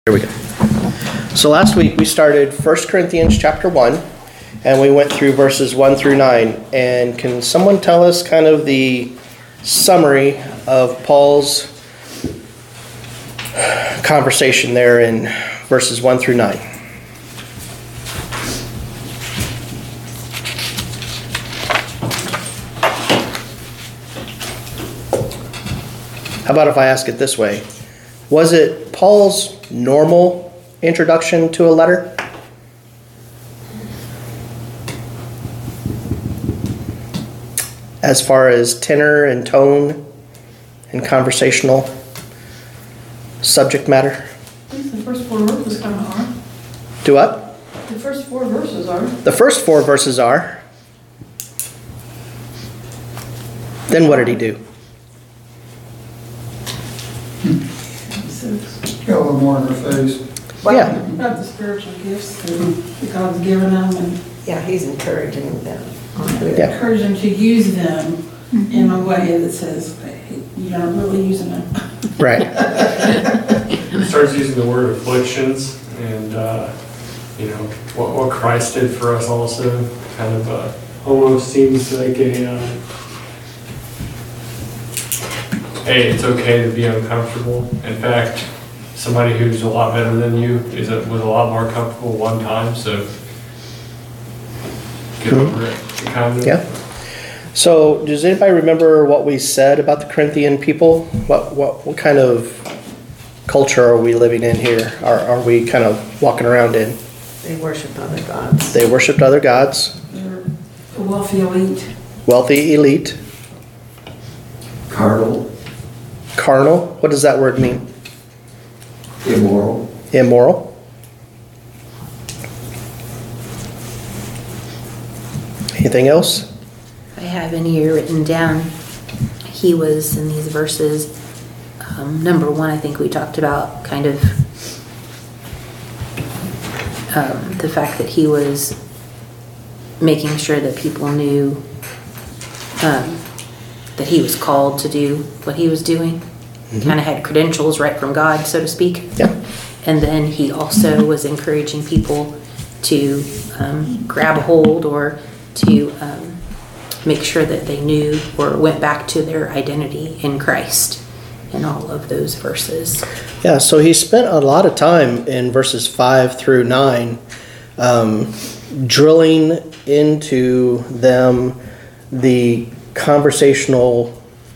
Here we go. So last week we started 1 Corinthians chapter 1, and we went through verses 1 through 9. And can someone tell us kind of the summary of Paul's conversation there in verses 1 through 9? How about if I ask it this way? Was it Paul's normal introduction to a letter? As far as tenor and tone and conversational subject matter? I think the first four verses kind of are. Do what? The first four verses are. The first four verses are. Then what did he do? Got a little more in her face. Well, Yeah. about the spiritual gifts that God's given them, and Yeah, he's encouraging them. Yeah. encourage them to use them in a way that says, hey, you're not really using them. Right. He starts using the word afflictions and, what Christ did for us also. Kind of almost seems like hey, it's okay to be uncomfortable. In fact, somebody who's a lot better than you was a lot more comfortable one time, so get over it. Kind of. Yeah. So does anybody remember what we said about the Corinthian people? What kind of culture are we living in here? Are we kind of walking around in? They worship other gods. They worshipped other gods. They're a wealthy elite. Wealthy elite. Carnal, Carnal. What does that word mean? immoral. Immoral. Anything else? I have in here written down, he was in these verses, number one, I think we talked about kind of the fact that he was making sure that people knew that he was called to do what he was doing. Kind of had credentials right from God, so to speak. Yeah. And then he also was encouraging people to grab a hold or to make sure that they knew or went back to their identity in Christ in all of those verses. Yeah, so he spent a lot of time in verses 5 through 9 drilling into them the conversational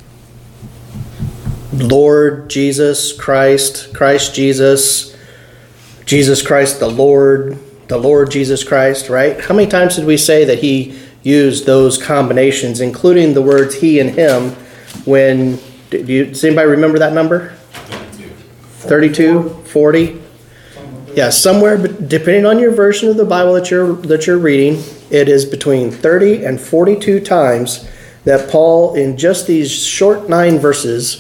Lord Jesus Christ, Christ Jesus, Jesus Christ the Lord Jesus Christ, right? How many times did we say that he used those combinations, including the words he and him, when, does anybody remember that number? 32, 40? Yeah, somewhere, but depending on your version of the Bible that you're reading, it is between 30 and 42 times that Paul, in just these short 9 verses,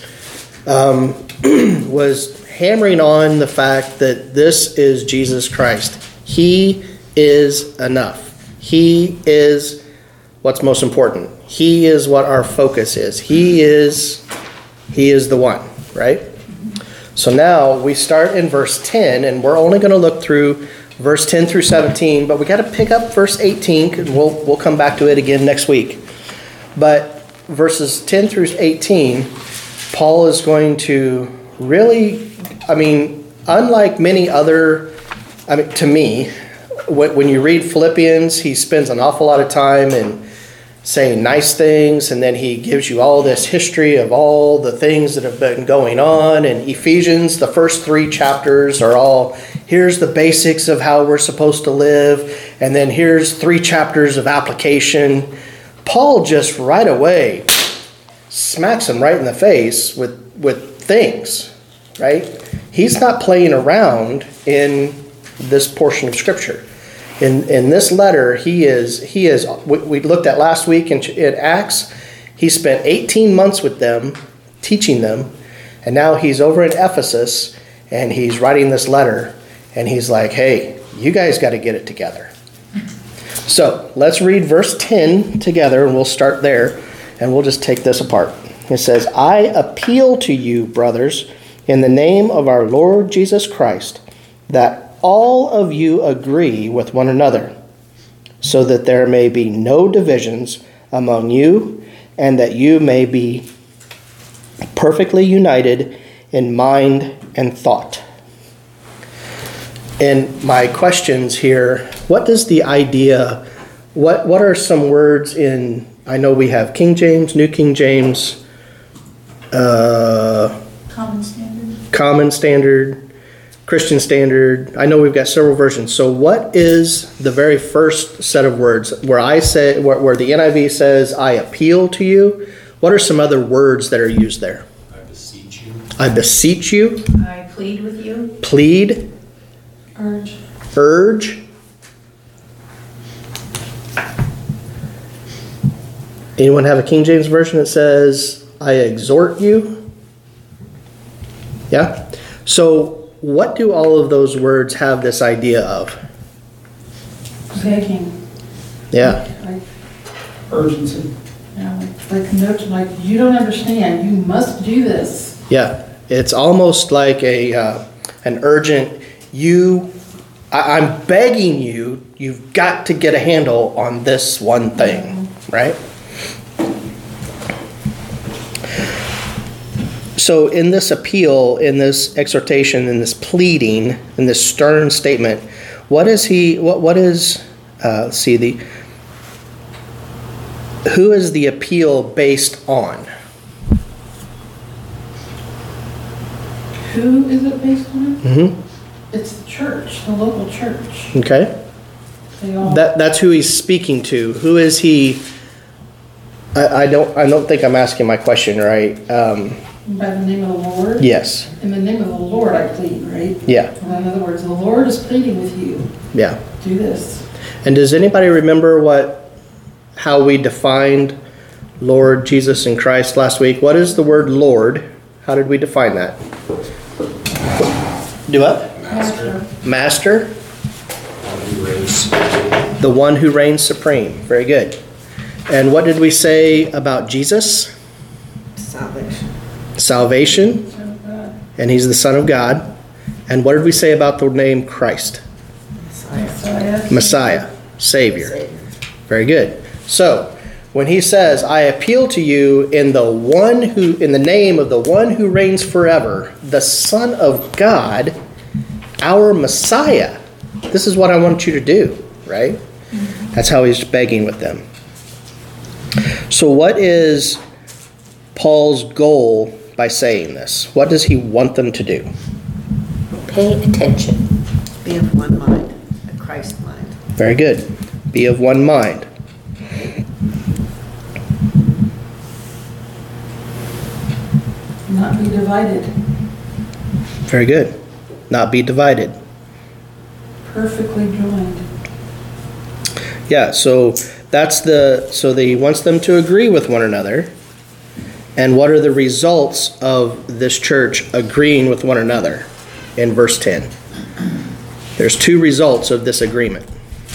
was hammering on the fact that this is Jesus Christ. He is enough. He is what's most important. He is what our focus is. He is the one, right? So now we start in verse 10, and we're only going to look through verse 10 through 17, but we got to pick up verse 18, and we'll come back to it again next week. But verses 10 through 18, Paul is going to really, unlike many other, to me, when you read Philippians, he spends an awful lot of time in saying nice things, and then he gives you all this history of all the things that have been going on. And Ephesians, the first 3 chapters are all, here's the basics of how we're supposed to live, and then here's 3 chapters of application. Paul just right away smacks him right in the face with things, right? He's not playing around in this portion of Scripture. In this letter, he is. We looked at last week in Acts. He spent 18 months with them, teaching them, and now he's over in Ephesus, and he's writing this letter, and he's like, hey, you guys got to get it together. So let's read verse 10 together, and we'll start there, and we'll just take this apart. It says, I appeal to you, brothers, in the name of our Lord Jesus Christ, that all of you agree with one another, so that there may be no divisions among you, and that you may be perfectly united in mind and thought. And my questions here, what does the idea, what are some words in, I know we have King James, New King James, Common standard. Common Standard, Christian Standard. I know we've got several versions. So what is the very first set of words where I say, where the NIV says, I appeal to you? What are some other words that are used there? I beseech you. I beseech you, I plead with you. plead, Urge. urge. Anyone have a King James version that says, I exhort you? Yeah? So what do all of those words have this idea of? Begging. Yeah. Like, Urgency. like notes like, you don't understand, you must do this. Yeah. It's almost like an urgent, I'm begging you, you've got to get a handle on this one thing, right? So in this appeal, in this exhortation, in this pleading, in this stern statement, who is the appeal based on? Who is it based on? Mm-hmm. It's the church, the local church. Okay. They all, That's who he's speaking to. Who is he? I don't think I'm asking my question right. by the name of the Lord. Yes. In the name of the Lord I plead, right? Yeah. Well, in other words, the Lord is pleading with you. Yeah. Do this. And does anybody remember how we defined Lord Jesus and Christ last week? What is the word Lord? How did we define that? Do what? Master. Master. One who reigns supreme. The one who reigns supreme. Very good. And what did we say about Jesus? Salvation. Salvation. Son of God. And he's the Son of God. And what did we say about the name Christ? Messiah. Messiah. Savior. Savior. Very good. So, when he says, I appeal to you in the name of the one who reigns forever, the Son of God, our Messiah. This is what I want you to do, right? That's how he's begging with them. So what is Paul's goal by saying this? What does he want them to do? Pay attention. Be of one mind, a Christ mind. Very good. Be of one mind. Not be divided. Very good. Not be divided. Perfectly joined. Yeah, so he wants them to agree with one another. And what are the results of this church agreeing with one another in verse 10? There's two results of this agreement.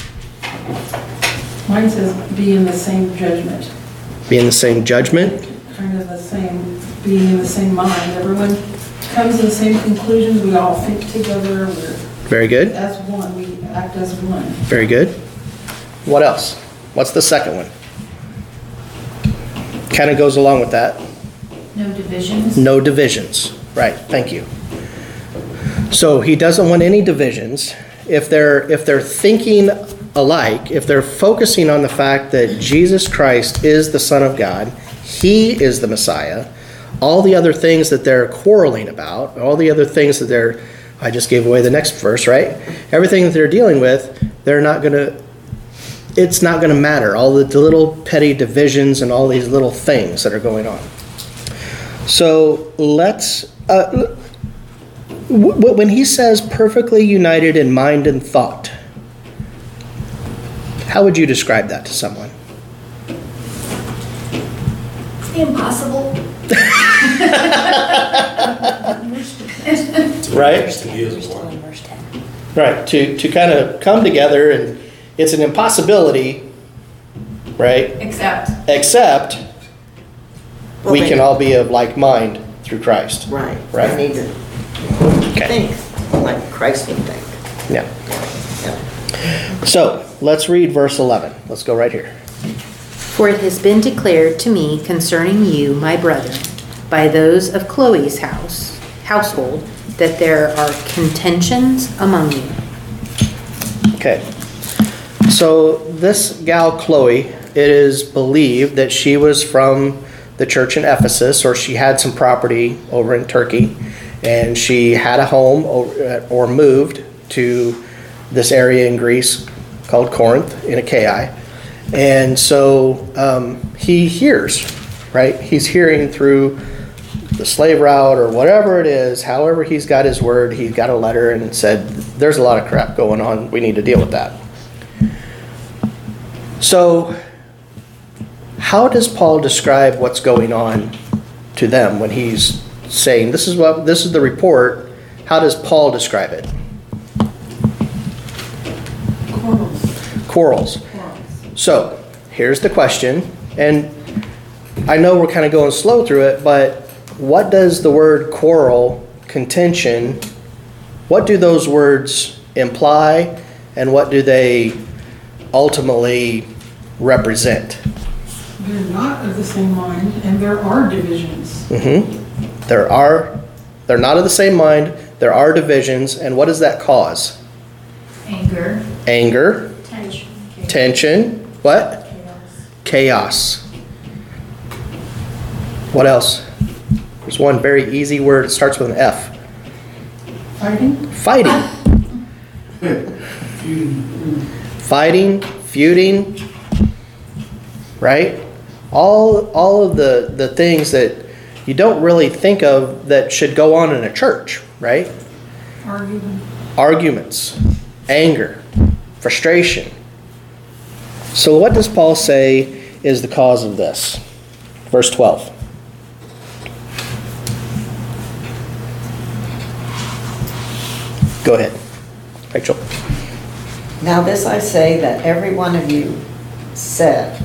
Mine says be in the same judgment. Be in the same judgment. Kind of the same, being in the same mind. Everyone comes to the same conclusions. We all think together. We're Very good. as one. We act as one. Very good. What else? What's the second one? Kind of goes along with that. No divisions. No divisions. Right, thank you. So he doesn't want any divisions. If they're thinking alike, if they're focusing on the fact that Jesus Christ is the Son of God, he is the Messiah, all the other things that they're quarreling about, all the other things that I just gave away the next verse, right? Everything that they're dealing with, it's not going to matter. All the little petty divisions and all these little things that are going on. So let's, when he says perfectly united in mind and thought, how would you describe that to someone? Impossible. Right? To be as one. Verse 10. Right, to kind of come together, and it's an impossibility, right? Except we can all be of like mind through Christ. Right. Right. I need to Okay. think. like Christ would think. Yeah. Yeah. So let's read verse 11. Let's go right here. For it has been declared to me concerning you, my brethren, by those of Chloe's household, that there are contentions among you. Okay. So this gal Chloe, it is believed that she was from the church in Ephesus, or she had some property over in Turkey, and she had a home or moved to this area in Greece called Corinth in Achaia. And so he hears, right? He's hearing through the slave route or whatever it is, however he's got his word, he got a letter and said, there's a lot of crap going on, we need to deal with that. So how does Paul describe what's going on to them when he's saying, this is the report? How does Paul describe it? Quarrels. So here's the question, and I know we're kind of going slow through it, but what does the word quarrel, contention, what do those words imply, and what do they ultimately represent? They're not of the same mind, and there are divisions. They're not of the same mind, there are divisions, and what does that cause? Anger. Tension. What? Chaos. What else? There's one very easy word. It starts with an F. Fighting. Fighting, feuding, right? All of the things that you don't really think of that should go on in a church, right? Arguments, anger, frustration. So what does Paul say is the cause of this? Verse 12. Go ahead, Rachel. Now this I say that every one of you saith,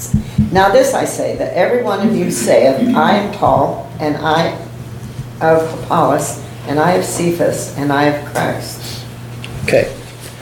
I am Paul, and I of Apollos, and I of Cephas, and I of Christ. Okay.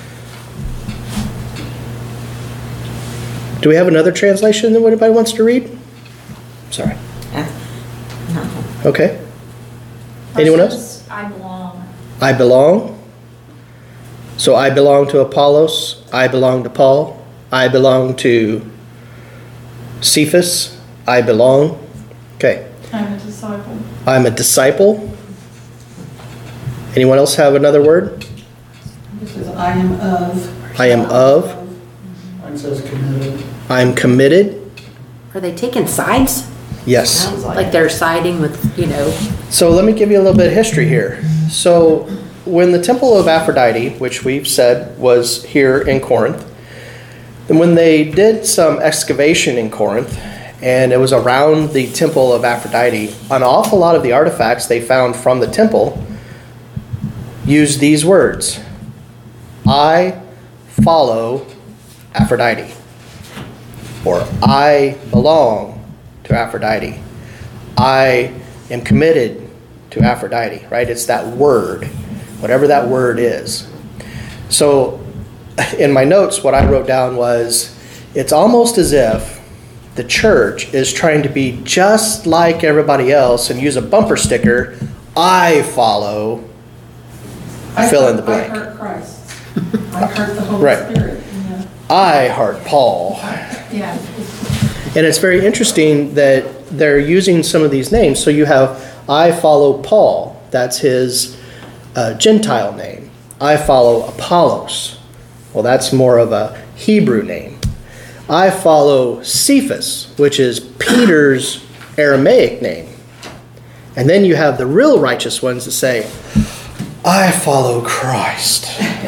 Do we have another translation that anybody wants to read? Sorry. No. Okay. Anyone else? I belong. I belong. So I belong to Apollos. I belong to Paul. I belong to Cephas. I belong. Okay. I'm a disciple. I'm a disciple. Anyone else have another word? This is I am of. I am of. Mine says committed. I'm committed. Are they taking sides? Yes. Sounds Like they're siding with, So let me give you a little bit of history here. So when the temple of Aphrodite, which we've said was here in Corinth, and when they did some excavation in Corinth, and it was around the temple of Aphrodite, an awful lot of the artifacts they found from the temple used these words: I follow Aphrodite, or I belong to Aphrodite. I am committed to Aphrodite, right? It's that word, whatever that word is. So in my notes, what I wrote down was, it's almost as if the church is trying to be just like everybody else and use a bumper sticker, I follow, fill in the blank. I heart Christ. I heart the Holy Right. Spirit. Yeah. I heart Paul. Yeah. And it's very interesting that they're using some of these names. So you have, I follow Paul. That's his Gentile name. I follow Apollos. Well, that's more of a Hebrew name. I follow Cephas, which is Peter's Aramaic name. And then you have the real righteous ones that say, I follow Christ.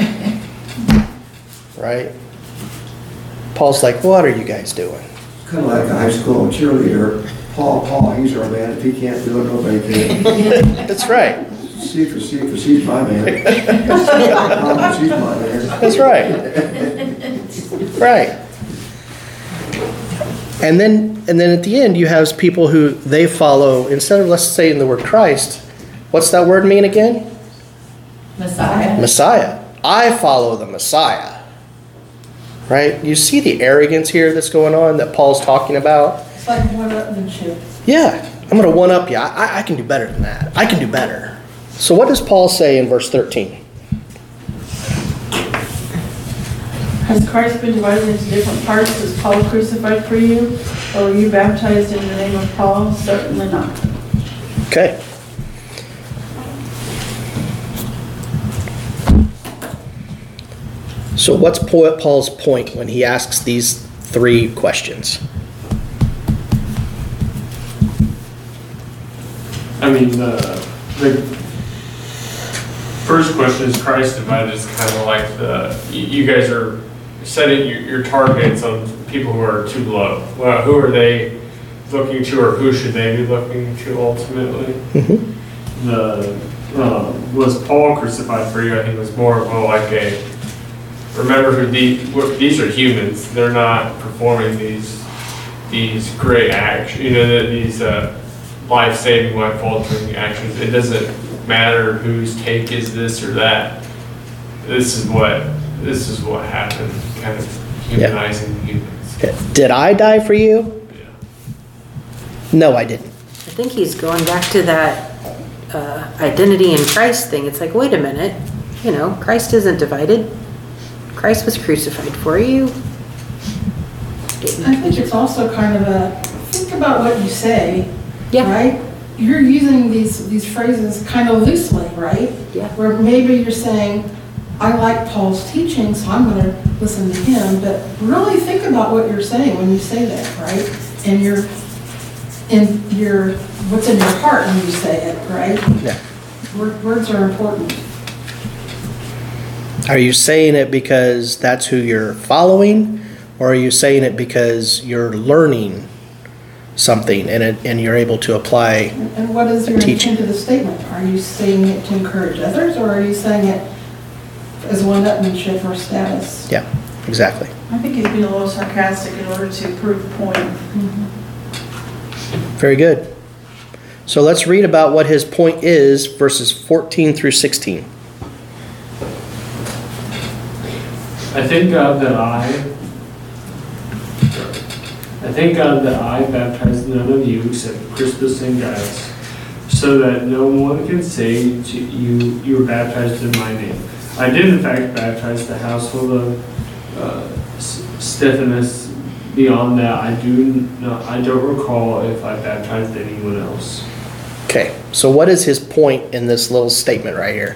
Right? Paul's like, what are you guys doing? Kind of like a high school cheerleader. Paul, he's our man. If he can't do it, nobody can. That's right. Cephas, he's my man. Apollos, he's my man. That's right. Right. And then at the end you have people who they follow, instead of let's say in the word Christ, what's that word mean again? Messiah. Messiah. I follow the Messiah. Right? You see the arrogance here that's going on that Paul's talking about? It's like one-upmanship. Yeah, I'm going to one-up you. I can do better than that. I can do better. So what does Paul say in verse 13? Has Christ been divided into different parts? Is Paul crucified for you? Or were you baptized in the name of Paul? Certainly not. Okay. So what's Paul's point when he asks these three questions? I mean, the first question is Christ divided is kind of like you guys are setting your targets on people who are too low. Well, who are they looking to, or who should they be looking to ultimately? Mm-hmm. Was Paul crucified for you? I think it was more of like remember who these are humans. They're not performing these great actions. These life-saving, life-altering actions. It doesn't matter whose take is this or that. This is what happened. Kind of humanizing humans. Okay. Did I die for you? Yeah. No, I didn't. I think he's going back to that identity in Christ thing. It's like, wait a minute, Christ isn't divided. Christ was crucified for you. I think it's also kind of think about what you say, Yeah. right? You're using these phrases kind of loosely, right? Yeah. Where maybe you're saying, I like Paul's teaching, so I'm going to listen to him, but really think about what you're saying when you say that, right? And what's in your heart when you say it, right? Yeah. Words are important. Are you saying it because that's who you're following, or are you saying it because you're learning something and you're able to apply And what is your teaching? intent of the statement? Are you saying it to encourage others, or are you saying it as one-upmanship or status? Yeah, exactly. I think he's being a little sarcastic in order to prove a point. Very good. So let's read about what his point is, verses 14 through 16. I thank God that I baptized none of you except Crispus and Gaius, so that no one can say to you were baptized in my name. I did in fact baptize the household of Stephanus. Beyond that, I don't recall if I baptized anyone else. Okay, so what is his point in this little statement right here?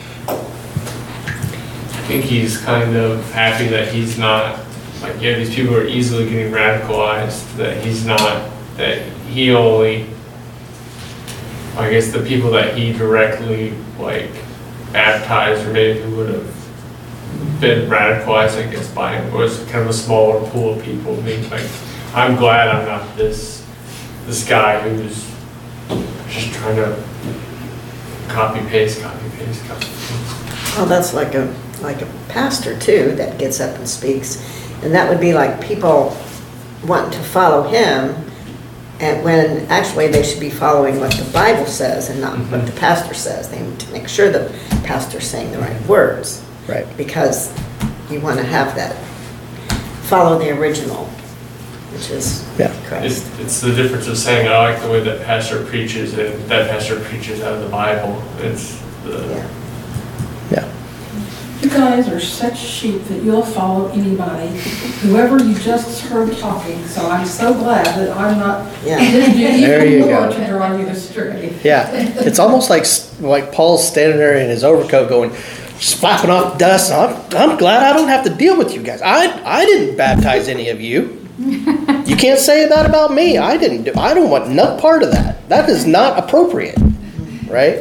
I think he's kind of happy that he's not, these people are easily getting radicalized, that he's not, that he only, I guess the people that he directly, baptized or maybe would have been radicalized, I guess, by him, was kind of a smaller pool of people. I'm glad I'm not this guy who's just trying to copy paste. Well, that's like a pastor too that gets up and speaks, and that would be like people wanting to follow him, and when actually they should be following what the Bible says and not what the pastor says. They need to make sure the pastor's saying the right words, Right. because you want to have that follow the original, which is Christ. It's the difference of saying, I like the way that pastor preaches, and that pastor preaches out of the Bible. It's Yeah. Yeah. You guys are such sheep that you'll follow anybody, whoever you just heard talking. So I'm so glad that I'm not, Yeah. didn't do There you even more go. to draw you astray. Yeah, it's almost like Paul's standing there in his overcoat going, just flapping off dust. I'm glad I don't have to deal with you guys. I didn't baptize any of you. You can't say that about me. I don't want no part of that. That is not appropriate, right?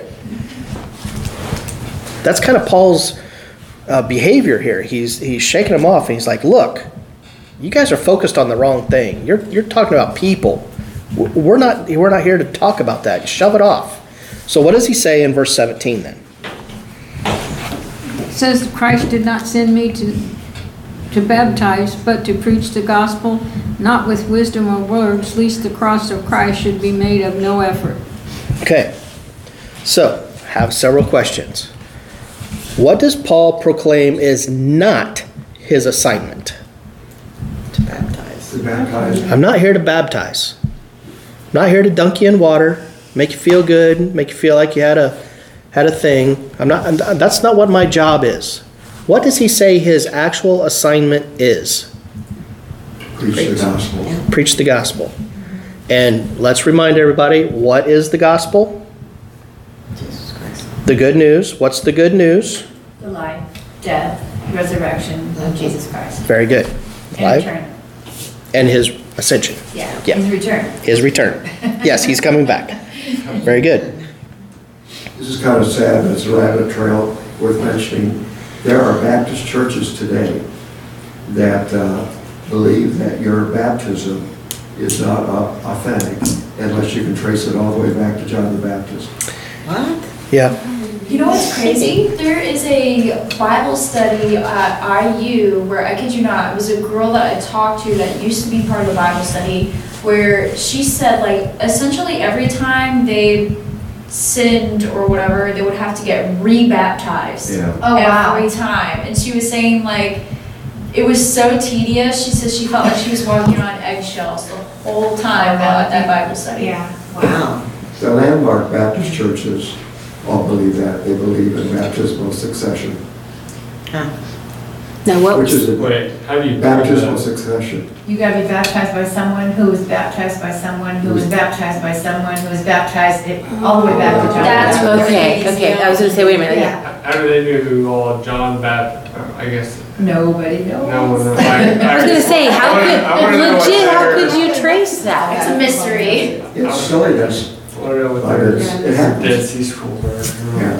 That's kind of Paul's behavior here. He's shaking them off, and he's like, look, you guys are focused on the wrong thing. You're talking about people. We're not here to talk about that. Shove it off. So what does he say in verse 17 then? It says Christ did not send me to baptize, but to preach the gospel, not with wisdom or words, lest the cross of Christ should be made of no effort. Okay. So, have several questions. What does Paul proclaim is not his assignment? To baptize. To baptize. I'm not here to baptize. I'm not here to dunk you in water, make you feel good, make you feel like you had a thing. That's not what my job is. What does he say his actual assignment is? Preach the gospel. Preach the gospel. And let's remind everybody, what is the gospel? Jesus Christ. The good news. What's the good news? The life, death, resurrection of Jesus Christ. Very good. And Life return. and his ascension. Yeah, Yeah. his return. His return. Yes, he's coming back. Very good. This is kind of sad, but it's a rabbit trail worth mentioning. There are Baptist churches today that believe that your baptism is not authentic unless you can trace it all the way back to John the Baptist. What? Yeah. You know what's crazy? There is a Bible study at IU where, I kid you not, it was a girl that I talked to that used to be part of the Bible study, where she said, like, essentially every time they sinned or whatever, they would have to get rebaptized. Yeah. Oh, wow. Every time. And she was saying, like, it was so tedious. She said she felt like she was walking on eggshells the whole time while at that Bible study. Yeah. Wow. The landmark Baptist churches all believe that. They believe in baptismal succession, Huh. Now, what which was, is a Wait, how do you? baptismal succession. You gotta be baptized by someone who was baptized by someone who was baptized by someone who was baptized all the way back to John. That's the Baptist. okay, I was gonna say, wait a minute, yeah. Yeah, How do they know who all John Baptist? I guess nobody knows. no one. I was gonna say, how could, legit, how could you trace that? It's a mystery. It's silliness. I don't know what But their it happens. Dead Sea Scrolls are. Yeah.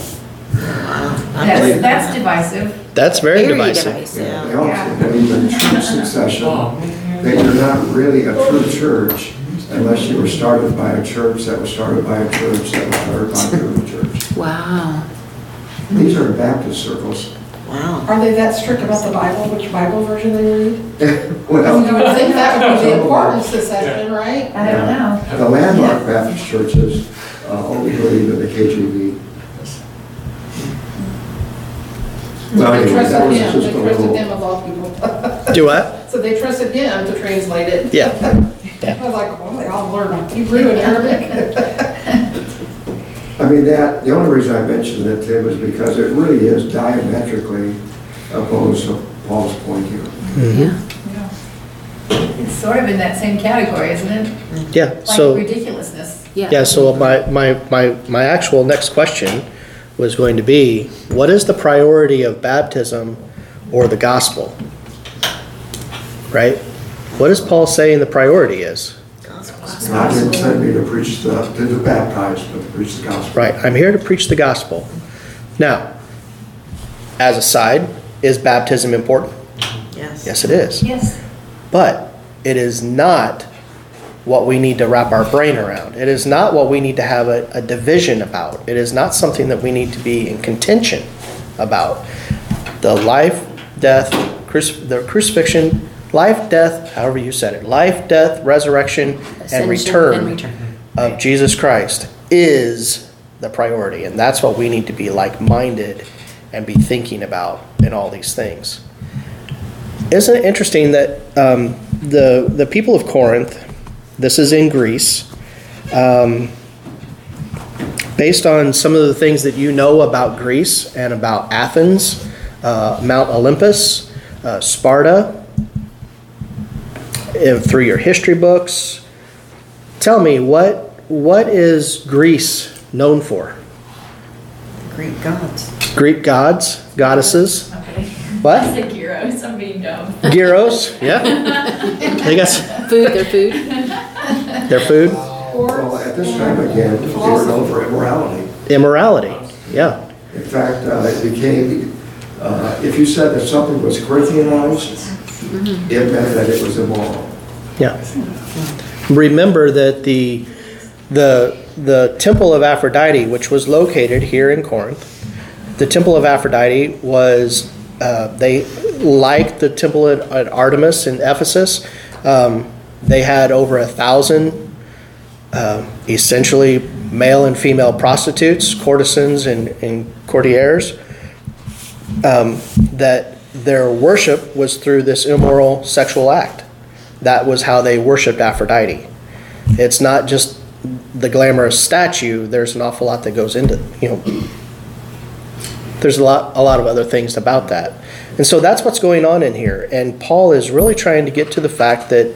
That's divisive. That's very divisive. Yeah. They also believe in true succession, that you're not really a true church unless you were started by a church that was started by a church that was started by another church. Wow. These are Baptist circles. Wow. Are they that strict about the Bible, which Bible version they read? Well, I would think that would be the importance of session, right? I don't know. the landmark Baptist churches only believe in the KJV. Well, They anyway, trusted that was him, just they a trusted little, him of all people. Do what? So they trusted him to translate it. Yeah. I was like, well, they all learn Hebrew and Arabic. I mean, the only reason I mentioned it, Tim, is because it really is diametrically opposed to Paul's point here. Yeah. It's sort of in that same category, isn't it? Yeah. Like So ridiculousness. yeah. So my actual next question was going to be, what is the priority of baptism or the gospel? Right? What does Paul saying the priority is? God didn't send me to preach to baptize, but to preach the gospel. Right. I'm here to preach the gospel. Now, as a side, is baptism important? Yes. Yes, it is. Yes. But it is not what we need to wrap our brain around. It is not what we need to have a division about. It is not something that we need to be in contention about. The life, death, the crucifixion, life, death, however you said it, life, death, resurrection, and return of Jesus Christ is the priority. And that's what we need to be like-minded and be thinking about in all these things. Isn't it interesting that the people of Corinth, this is in Greece, based on some of the things that you know about Greece and about Athens, Mount Olympus, Sparta, through your history books, tell me, what is Greece known for? Greek gods. Greek gods, goddesses? Okay. What? I said gyros, I'm being dumb. Gyros, yeah. They got Food, their food. their food. Well, at this time again, they were known for immorality. Immorality, yeah. In fact, it became, if you said that something was Corinthianized, it meant that it was immoral. Yeah. Remember that the Temple of Aphrodite, which was located here in Corinth, the Temple of Aphrodite was, they, like the Temple at Artemis in Ephesus, they had over 1,000 essentially male and female prostitutes, courtesans and courtiers. that their worship was through this immoral sexual act. That was how they worshiped Aphrodite. It's not just the glamorous statue. There's an awful lot that goes into, there's a lot of other things about that. And so that's what's going on in here. And Paul is really trying to get to the fact that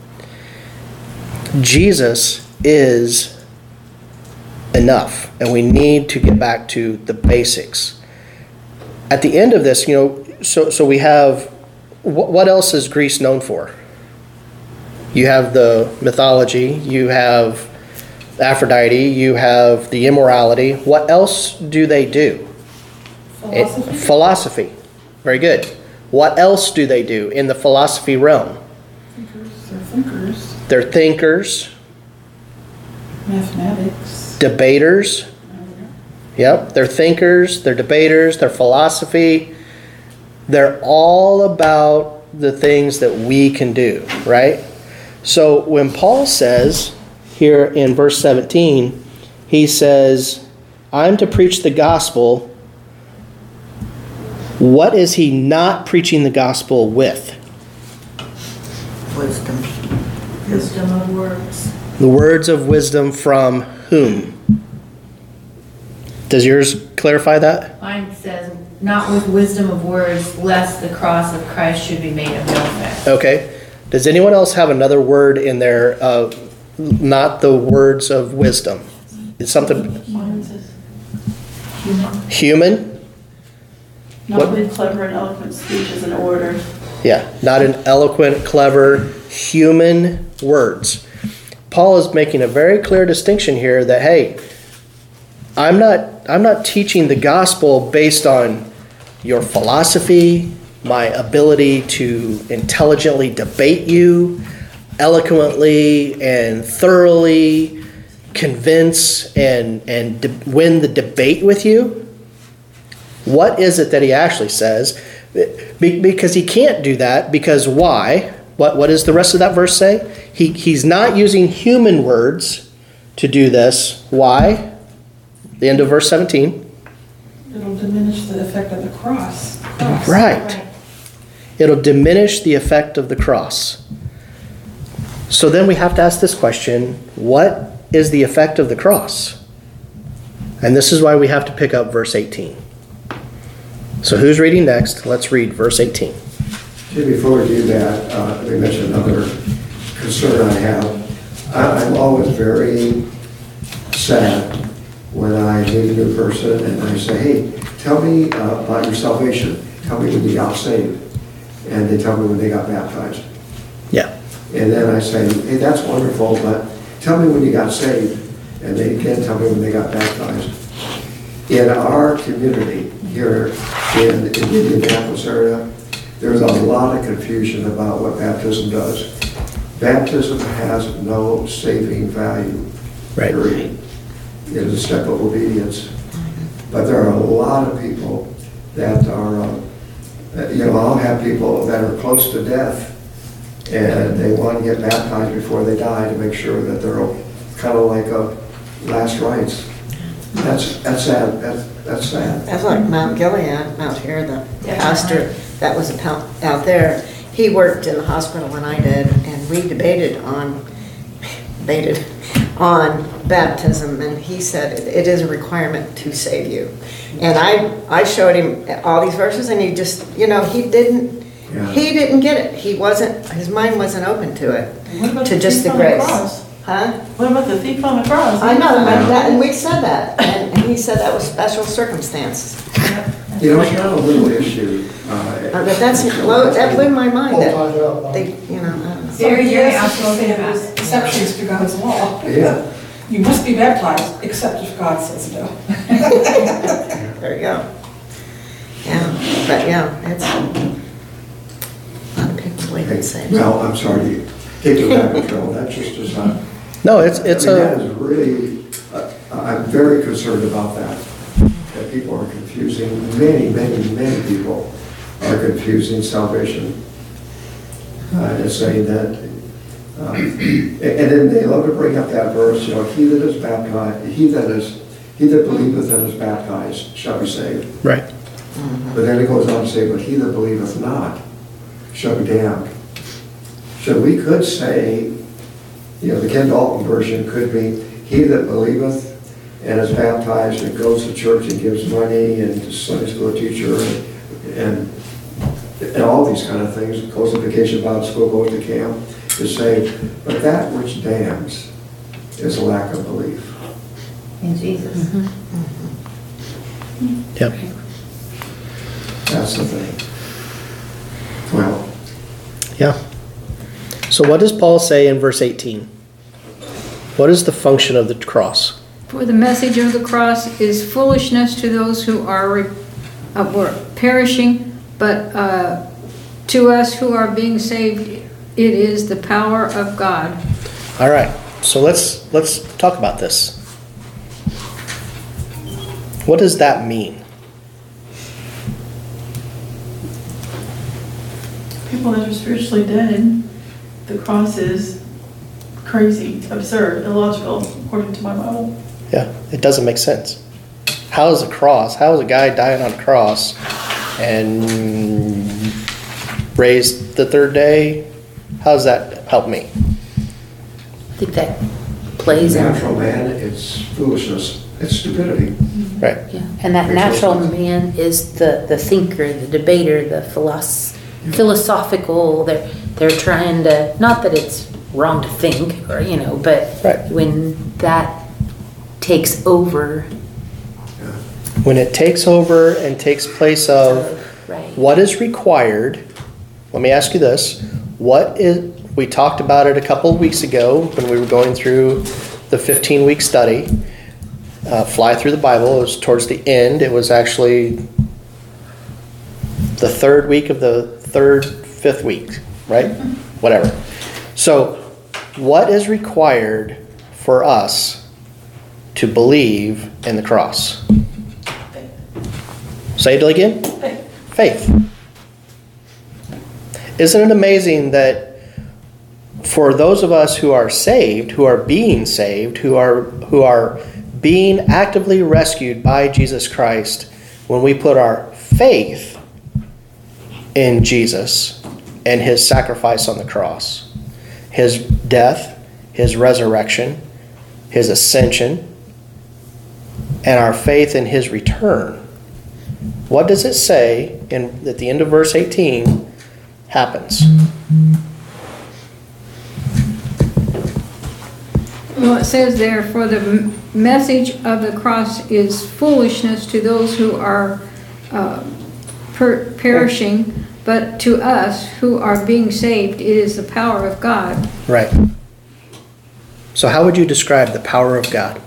Jesus is enough, and we need to get back to the basics. At the end of this, so we have, what else is Greece known for? You have the mythology, you have Aphrodite, you have the immorality. What else do they do? Philosophy. Very good. What else do they do in the philosophy realm? They're thinkers. Mathematics. Debaters. Yep, they're thinkers, they're debaters, they're philosophy. They're all about the things that we can do, right? So when Paul says here in verse 17, he says, I'm to preach the gospel. What is he not preaching the gospel with? Wisdom. Wisdom of words. The words of wisdom from whom? Does yours clarify that? Mine says, not with wisdom of words, lest the cross of Christ should be made of no effect. Okay. Does anyone else have another word in there, not the words of wisdom? It's something... Human? Not with clever and eloquent speeches and order. Yeah, not an eloquent, clever, human words. Paul is making a very clear distinction here that, hey, I'm not teaching the gospel based on your philosophy, my ability to intelligently debate you, eloquently and thoroughly convince and win the debate with you. What is it that he actually says? Because he can't do that, because why? What does the rest of that verse say? He's not using human words to do this. Why? The end of verse 17. It'll diminish the effect of the cross. Right. It'll diminish the effect of the cross. So then we have to ask this question, what is the effect of the cross? And this is why we have to pick up verse 18. So who's reading next? Let's read verse 18. Before we do that, let me mention another concern I have. I'm always very sad when I meet a new person and I say, hey, tell me about your salvation. Tell me when you got saved. And they tell me when they got baptized. Yeah. And then I say, hey, that's wonderful, but tell me when you got saved. And they again tell me when they got baptized. In our community here in the Indianapolis area, there's a lot of confusion about what baptism does. Baptism has no saving value. Right. Period. It is a step of obedience. But there are a lot of people that are, I'll have people that are close to death and they want to get baptized before they die to make sure that they're kind of like a last rites. That's sad. That's sad. That's like Mount Gilead out here, the pastor that was out there. He worked in the hospital when I did, and we debated on baptism, and he said it is a requirement to save you. And I showed him all these verses, and he just, he didn't get it. His mind wasn't open to it, to just the grace. Huh? What about the thief on the cross? I know, and we said that, and he said that was special circumstances. It's not a little issue. But that blew my mind. That they, I don't know. Very, very outspoken about There's exceptions to God's law. Yeah. You must be baptized, except if God says no. There you go. Yeah, but it's a lot of people believe in saved. Well, I'm sorry to take the rabbit trail. That just is not. No, it's that is really. I'm very concerned about that. That people are confusing. Many people are confusing salvation and saying that. And then they love to bring up that verse. He that is baptized, he that believeth and is baptized shall be saved. right. But then it goes on to say, but he that believeth not shall be damned. So we could say, the Ken Dalton version could be, he that believeth and is baptized and goes to church and gives money and to Sunday school teacher and all these kind of things, goes to vacation Bible school, goes to camp, is saved. But that which damns is a lack of belief. In Jesus. Yep. That's the thing. Well, Yeah. So what does Paul say in verse 18? What is the function of the cross? For the message of the cross is foolishness to those who are perishing, but to us who are being saved, it is the power of God. All right. So let's talk about this. What does that mean? People that are spiritually dead, the cross is crazy, absurd, illogical, according to my Bible. Yeah, it doesn't make sense. How is a guy dying on a cross and raised the third day? How does that help me? I think that plays in. natural man, it's foolishness, it's stupidity. Right. Yeah. And that natural man is the thinker, the debater, the philosophical. They're trying to, not that it's wrong to think, or but Right. when that takes over. When it takes over and takes place of Right. what is required, let me ask you this. We talked about it a couple of weeks ago when we were going through the 15-week study, Fly Through the Bible. It was towards the end. It was actually the third week of the fifth week, right? Whatever. So what is required for us to believe in the cross? Say it again. Faith. Isn't it amazing that for those of us who are saved, who are being saved, who are being actively rescued by Jesus Christ, when we put our faith in Jesus and his sacrifice on the cross, his death, his resurrection, his ascension, and our faith in his return, what does it say at the end of verse 18 happens? Well, it says there, for the message of the cross is foolishness to those who are perishing, but to us who are being saved, it is the power of God. Right. So how would you describe the power of God?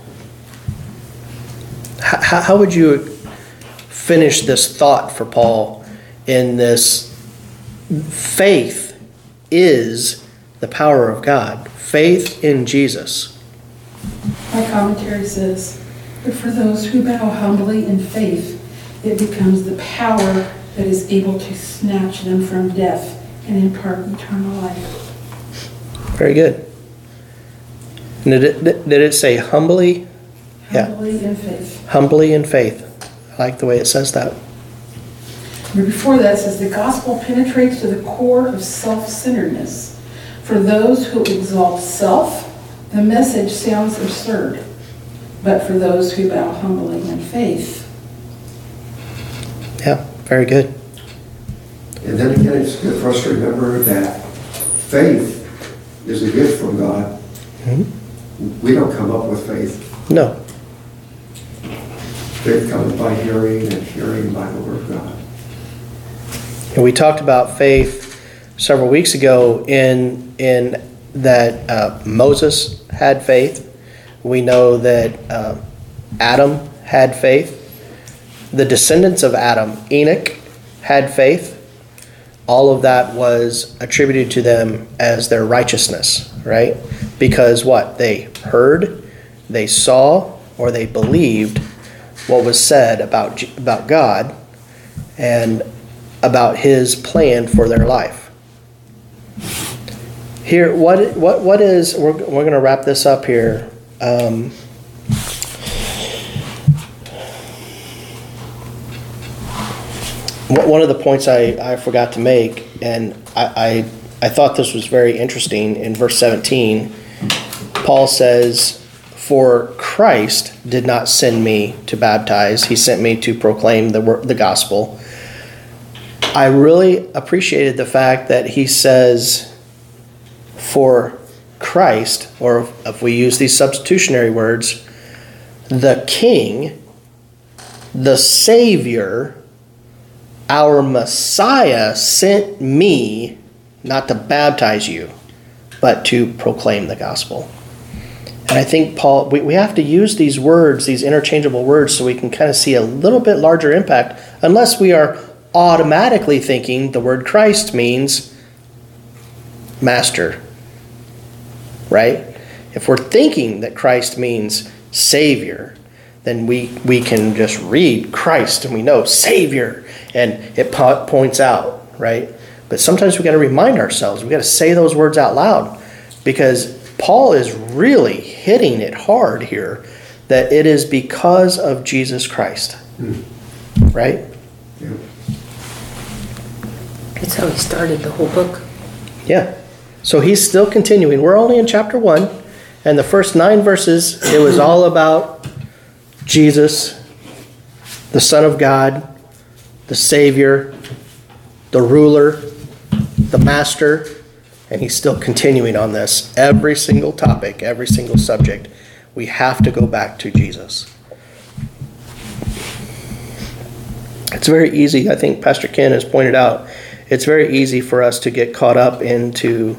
How would you finish this thought for Paul in this? Faith is the power of God. Faith in Jesus. My commentary says, but for those who bow humbly in faith, it becomes the power that is able to snatch them from death and impart eternal life. Very good. Did it say humbly? Humbly in faith. Humbly in faith. I like the way it says that. But before that, it says the gospel penetrates to the core of self-centeredness. For those who exalt self, the message sounds absurd. But for those who bow humbly in faith. Yeah, very good. And then again, it's good for us to remember that faith is a gift from God. Mm-hmm. We don't come up with faith. No. Faith comes by hearing, and hearing by the word of God. And we talked about faith several weeks ago in that Moses had faith. We know that Adam had faith. The descendants of Adam, Enoch, had faith. All of that was attributed to them as their righteousness, right? Because what? They heard, they saw, or they believed what was said about God and about his plan for their life. Here, what is, we're going to wrap this up here. One of the points I forgot to make, and I thought this was very interesting, in verse 17, Paul says, "For Christ did not send me to baptize, he sent me to proclaim the gospel." I really appreciated the fact that he says, "For Christ," or if we use these substitutionary words, the King, the Savior, our Messiah sent me not to baptize you, but to proclaim the gospel. And I think, Paul, we have to use these words, these interchangeable words, so we can kind of see a little bit larger impact, unless we are automatically thinking the word Christ means master, right? If we're thinking that Christ means Savior, then we can just read Christ and we know Savior, and it points out, right? But sometimes we got to remind ourselves, we got to say those words out loud, because Paul is really hitting it hard here, that it is because of Jesus Christ, right? Yeah. That's how he started the whole book. Yeah. So he's still continuing. We're only in chapter 1, and the first 9 verses, it was all about Jesus, the Son of God, the Savior, the ruler, the master, and he's still continuing on this. Every single topic, every single subject, we have to go back to Jesus. It's very easy, I think Pastor Ken has pointed out, it's very easy for us to get caught up into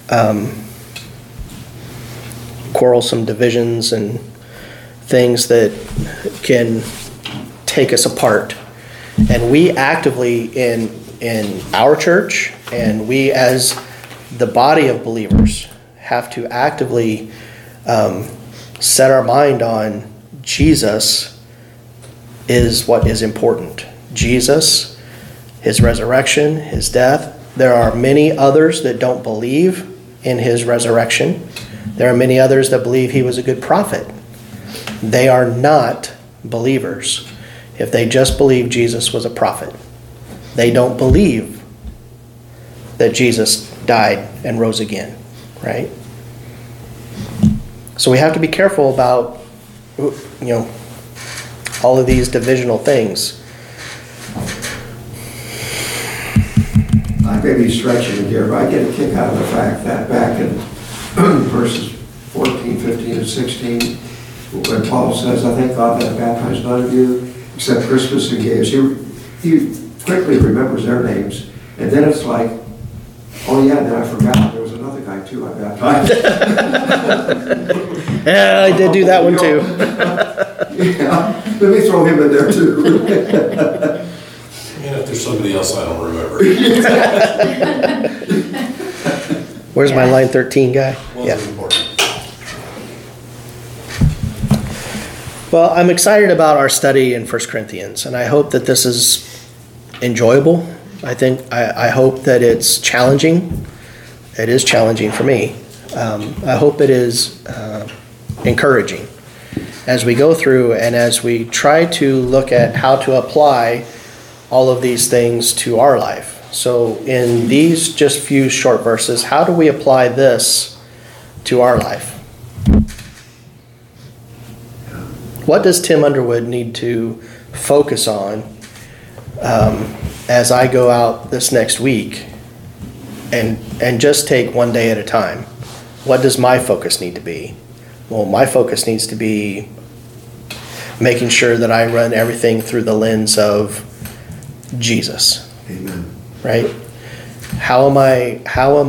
quarrelsome divisions and things that can take us apart. And we actively in our church, and we as the body of believers have to actively set our mind on Jesus is what is important. Jesus, his resurrection, his death. There are many others that don't believe in his resurrection. There are many others that believe he was a good prophet. They are not believers if they just believe Jesus was a prophet. They don't believe that Jesus died and rose again, right? So we have to be careful about, all of these divisional things. I may be stretching it here, but I get a kick out of the fact that back in verses 14, 15, and 16, when Paul says, "I thank God that I baptized none of you except Crispus and Gaius," he quickly remembers their names, and then it's like, oh yeah, then I forgot there was another guy too I baptized. Yeah, I did do that one too. Yeah, let me throw him in there too. And if there's somebody else I don't remember. Where's my line 13 guy? Yeah. Important. Well, I'm excited about our study in 1 Corinthians, and I hope that this is enjoyable. I hope that it's challenging. It is challenging for me. I hope it is encouraging as we go through and as we try to look at how to apply all of these things to our life. So in these just few short verses, how do we apply this to our life? What does Tim Underwood need to focus on as I go out this next week and just take one day at a time? What does my focus need to be? Well, my focus needs to be making sure that I run everything through the lens of Jesus. Amen. Right? How am I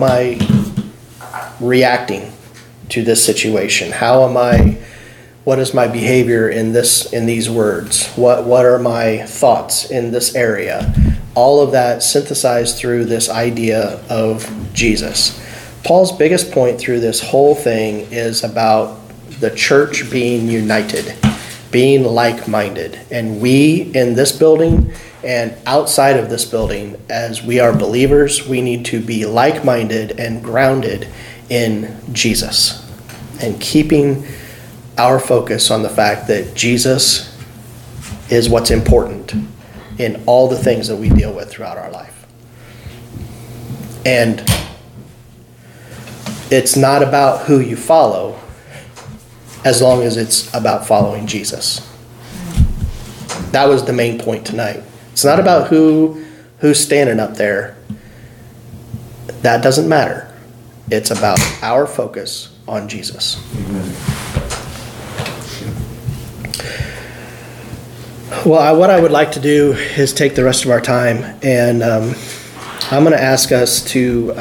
reacting to this situation? What is my behavior in these words? What are my thoughts in this area? All of that synthesized through this idea of Jesus. Paul's biggest point through this whole thing is about the church being united, being like-minded. And we in this building and outside of this building, as we are believers, we need to be like-minded and grounded in Jesus and keeping our focus on the fact that Jesus is what's important in all the things that we deal with throughout our life. And it's not about who you follow, as long as it's about following Jesus. That was the main point tonight. It's not about who's standing up there. That doesn't matter. It's about our focus on Jesus. Amen. Well, what I would like to do is take the rest of our time, and I'm going to ask us to,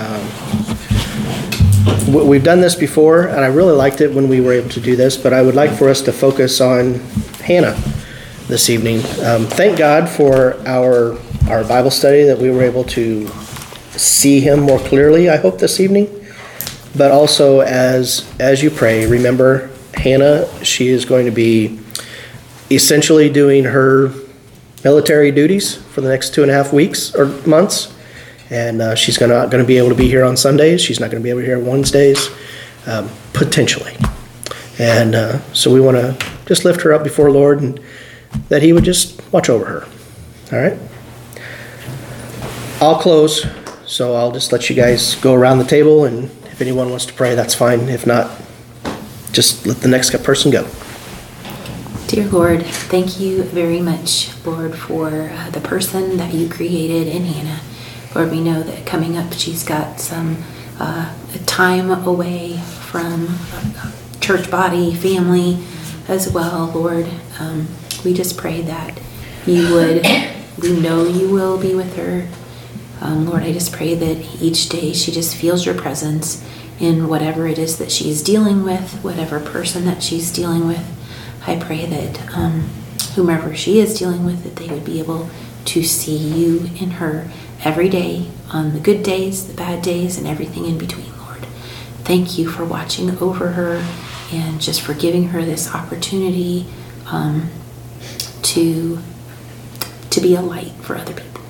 we've done this before, and I really liked it when we were able to do this, but I would like for us to focus on Hannah this evening. Thank God for our Bible study, that we were able to see him more clearly, I hope, this evening. But also, as you pray, remember Hannah. She is going to be essentially doing her military duties for the next 2.5 weeks or months. And she's not going to be able to be here on Sundays. She's not going to be able to be here on Wednesdays, potentially. And so we want to just lift her up before the Lord, and that he would just watch over her. All right? I'll close, so I'll just let you guys go around the table, and if anyone wants to pray, that's fine. If not, just let the next person go. Dear Lord, thank you very much, Lord, for the person that you created in Hannah. Lord, we know that coming up, she's got some time away from church body, family as well, Lord. We just pray that you would, we know you will be with her. Lord, I just pray that each day she just feels your presence in whatever it is that she's dealing with, whatever person that she's dealing with. I pray that whomever she is dealing with, that they would be able to see you in her every day, on the good days, the bad days, and everything in between, Lord. Thank you for watching over her and just for giving her this opportunity to be a light for other people.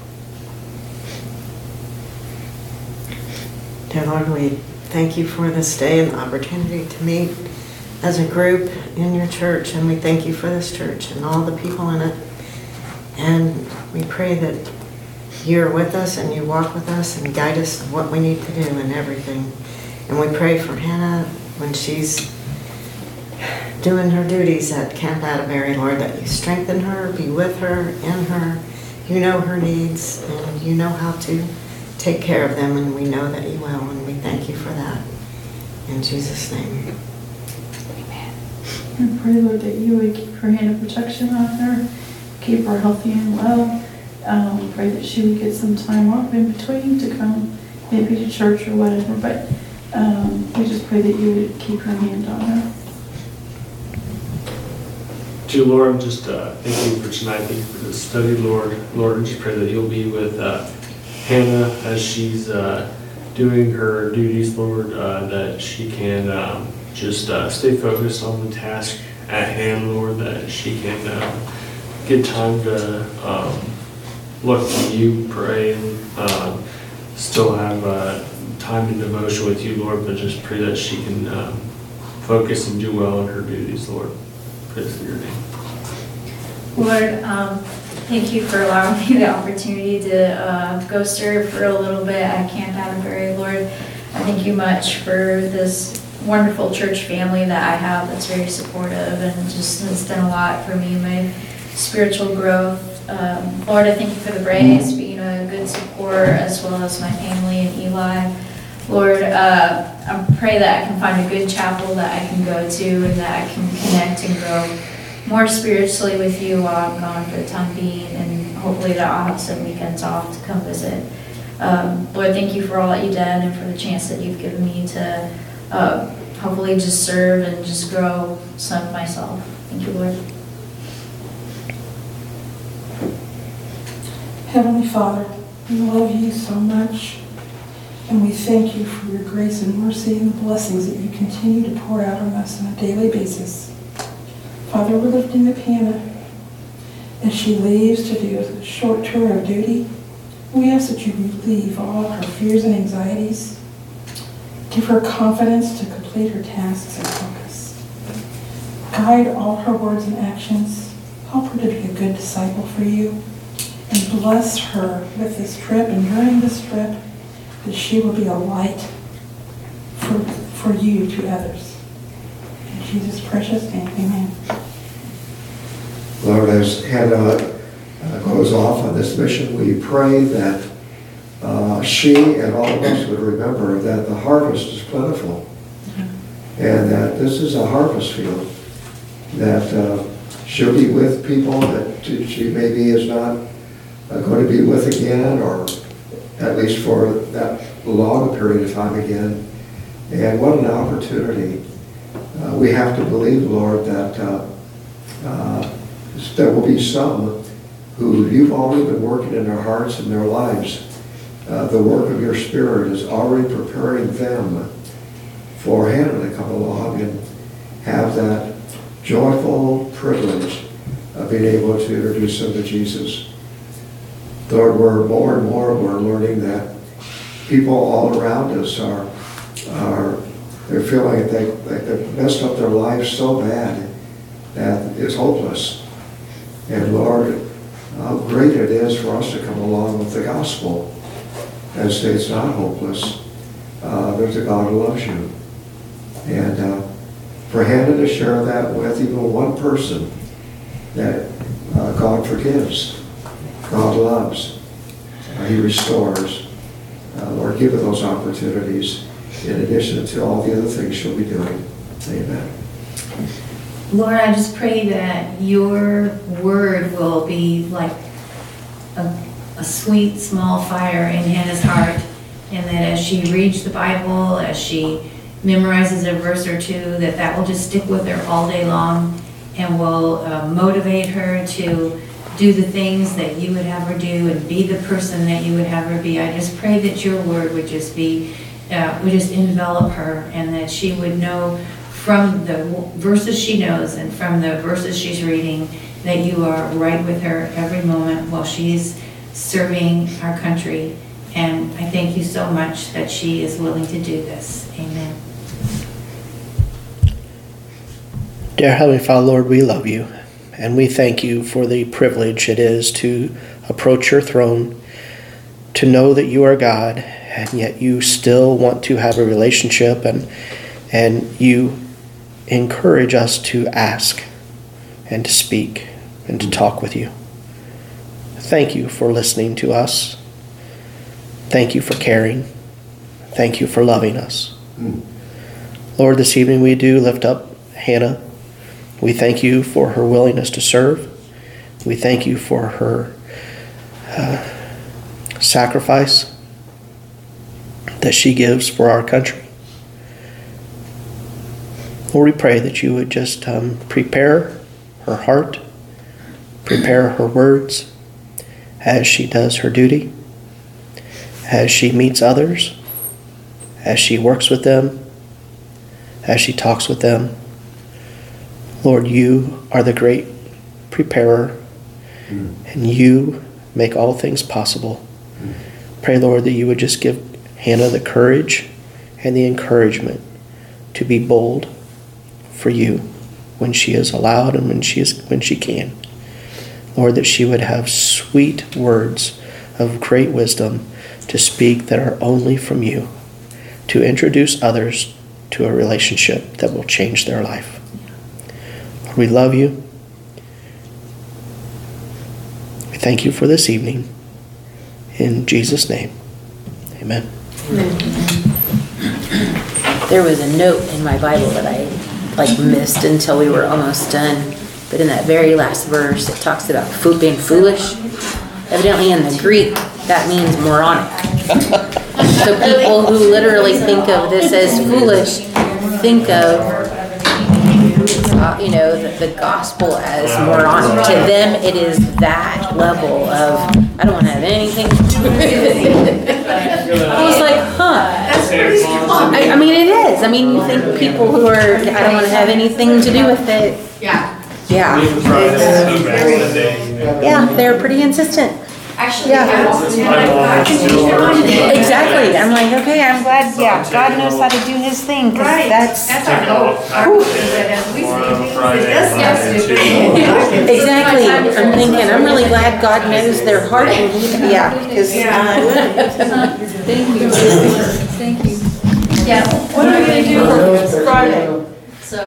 Dear Lord, we thank you for this day and the opportunity to meet as a group in your church, and we thank you for this church and all the people in it. And we pray that you're with us and you walk with us and guide us in what we need to do and everything. And we pray for Hannah when she's doing her duties at Camp Atterbury, Lord, that you strengthen her, be with her, in her. You know her needs, and you know how to take care of them, and we know that you will, and we thank you for that. In Jesus' name. I pray, Lord, that you would keep your hand of protection on her, keep her healthy and well. Pray that she would get some time off in between to come maybe to church or whatever, but we just pray that you would keep your hand on her. Dear Lord, just thank you for tonight. Thank you for this study, Lord. Lord, I just pray that you'll be with Hannah as she's doing her duties, Lord, that she can just stay focused on the task at hand, Lord, that she can get time to look to you, pray, and still have time in devotion with you, Lord, but just pray that she can focus and do well in her duties, Lord. Praise your name. Lord, thank you for allowing me the opportunity to go serve for a little bit at Camp Atterbury, Lord. I thank you much for this wonderful church family that I have that's very supportive and just has done a lot for me, my spiritual growth. Lord, I thank you for the Braves being a good support, as well as my family and Eli. Lord, I pray that I can find a good chapel that I can go to and that I can connect and grow more spiritually with you while I'm gone for the time being, and hopefully that I'll have some weekends off to come visit. Lord, thank you for all that you've done and for the chance that you've given me to hopefully just serve and just grow some myself. Thank you, Lord. Heavenly Father, we love you so much, and we thank you for your grace and mercy and the blessings that you continue to pour out on us on a daily basis. Father, we're lifting up Hannah as she leaves to do a short tour of duty. We ask that you relieve all her fears and anxieties. Give her confidence to complete her tasks and focus. Guide all her words and actions. Help her to be a good disciple for you. And just bless her with this trip, and during this trip, that she will be a light for you to others. In Jesus' precious name, amen. Lord, as Hannah goes off on this mission, we pray that she and all of us would remember that the harvest is plentiful, and that this is a harvest field, that she'll be with people that she maybe is not going to be with again, or at least for that long period of time again. And what an opportunity. We have to believe, Lord, that there will be some who you've already been working in their hearts and their lives. The work of your Spirit is already preparing them for Hannah to come along and have that joyful privilege of being able to introduce them to Jesus. Lord, we're more and more we're learning that people all around us they're feeling like they've messed up their lives so bad that it's hopeless. And Lord, how great it is for us to come along with the gospel and say it's not hopeless. There's a God who loves you. And for Hannah to share that with even one person, that God forgives, God loves, He restores. Lord, give her those opportunities in addition to all the other things she'll be doing. Amen. Lord, I just pray that your word will be like a sweet small fire in Hannah's heart, and that as she reads the Bible, as she memorizes a verse or two, that will just stick with her all day long and will motivate her to do the things that you would have her do and be the person that you would have her be. I just pray that your word would just be, would just envelop her, and that she would know from the verses she knows and from the verses she's reading that you are right with her every moment while she's serving our country. And I thank you so much that she is willing to do this. Amen. Dear Heavenly Father, Lord, we love you, and we thank you for the privilege it is to approach your throne, to know that you are God, and yet you still want to have a relationship, and you encourage us to ask and to speak and to talk with you. Thank you for listening to us. Thank you for caring. Thank you for loving us. Lord, this evening we do lift up Hannah. We thank you for her willingness to serve. We thank you for her sacrifice that she gives for our country. Lord, we pray that you would just prepare her heart, prepare her words as she does her duty, as she meets others, as she works with them, as she talks with them. Lord, you are the great preparer, and you make all things possible. Pray, Lord, that you would just give Hannah the courage and the encouragement to be bold for you when she is allowed and when she can. Lord, that she would have sweet words of great wisdom to speak that are only from you, to introduce others to a relationship that will change their life. Lord, we love you. We thank you for this evening. In Jesus' name, amen. There was a note in my Bible that I missed until we were almost done. But in that very last verse, it talks about being foolish. Evidently in the Greek, that means moronic. So people who literally think of this as foolish think of the gospel as moronic. To them, it is that level of, I don't want to have anything to do with it. I was like, I mean, it is. I mean, you think people who are, I don't want to have anything to do with it. Yeah. Yeah. Yeah, they're pretty insistent. Actually, Yeah. Exactly. I'm like, okay, I'm glad, yeah, God knows how to do his thing, 'cause Right, that's. our hope. Our hope is that as we say things, it does yes. Exactly, I'm thinking, I'm really glad God knows their heart, and yeah, because. Thank you. Thank you. Yeah. What are we gonna do for Friday?